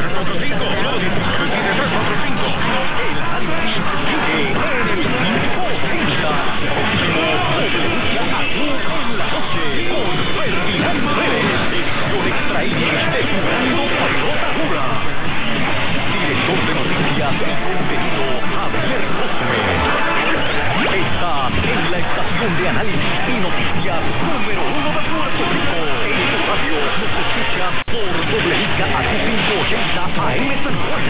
345. Luego 19 tiene 345. El análisis sigue en el 580. Próximo Televisa Azul en la noche con Ferdinand Pérez. Edición extraída de Jugando Pelota Dura. Director de noticias y contenido Javier Cosme. Está en la estación de análisis y noticias número 1 de Puerto Rico. En tu radio nos escuchas por WIKA 580 AM San Juan.